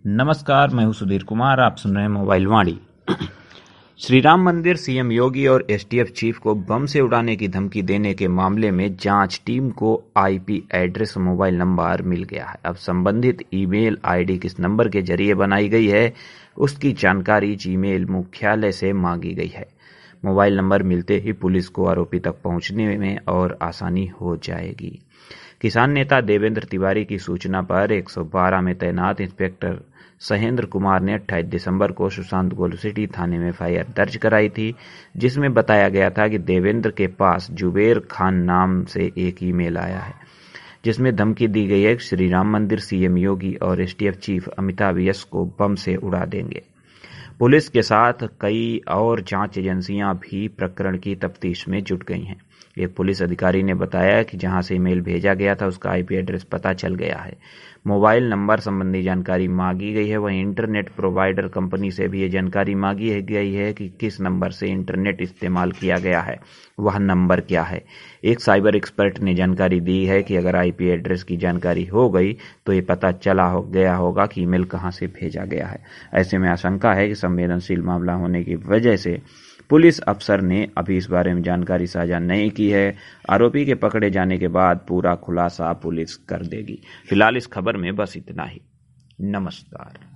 नमस्कार, मैं हूं सुधीर कुमार। आप सुन रहे हैं मोबाइल वाणी। श्री राम मंदिर सीएम योगी और एसटीएफ चीफ को बम से उड़ाने की धमकी देने के मामले में जांच टीम को आईपी एड्रेस, मोबाइल नंबर मिल गया है। अब संबंधित ईमेल आईडी किस नंबर के जरिए बनाई गई है, उसकी जानकारी जीमेल मुख्यालय से मांगी गई है। मोबाइल नंबर मिलते ही पुलिस को आरोपी तक पहुंचने में और आसानी हो जाएगी। किसान नेता देवेंद्र तिवारी की सूचना पर 112 में तैनात इंस्पेक्टर सहेंद्र कुमार ने 28 दिसंबर को सुशांत गोलसिटी थाने में एफआईआर दर्ज कराई थी, जिसमें बताया गया था कि देवेंद्र के पास जुबेर खान नाम से एक ईमेल आया है, जिसमें धमकी दी गई है कि श्री राम मंदिर सीएम योगी और एसटीएफ चीफ अमिताभ यस को बम से उड़ा देंगे। पुलिस के साथ कई और जांच एजेंसियां भी प्रकरण की तफ्तीश में जुट गई हैं। एक पुलिस अधिकारी ने बताया कि जहां से ईमेल भेजा गया था उसका आईपी एड्रेस पता चल गया है। मोबाइल नंबर संबंधी जानकारी मांगी गई है। वहीं इंटरनेट प्रोवाइडर कंपनी से भी ये जानकारी मांगी गई है कि किस नंबर से इंटरनेट इस्तेमाल किया गया है, वह नंबर क्या है। एक साइबर एक्सपर्ट ने जानकारी दी है कि अगर आईपी एड्रेस की जानकारी हो गई तो ये पता गया होगा कि ईमेल कहां से भेजा गया है। ऐसे में आशंका है कि संवेदनशील मामला होने की वजह से पुलिस अफसर ने अभी इस बारे में जानकारी साझा नहीं की है। आरोपी के पकड़े जाने के बाद पूरा खुलासा पुलिस कर देगी। फिलहाल इस खबर में बस इतना ही। नमस्कार।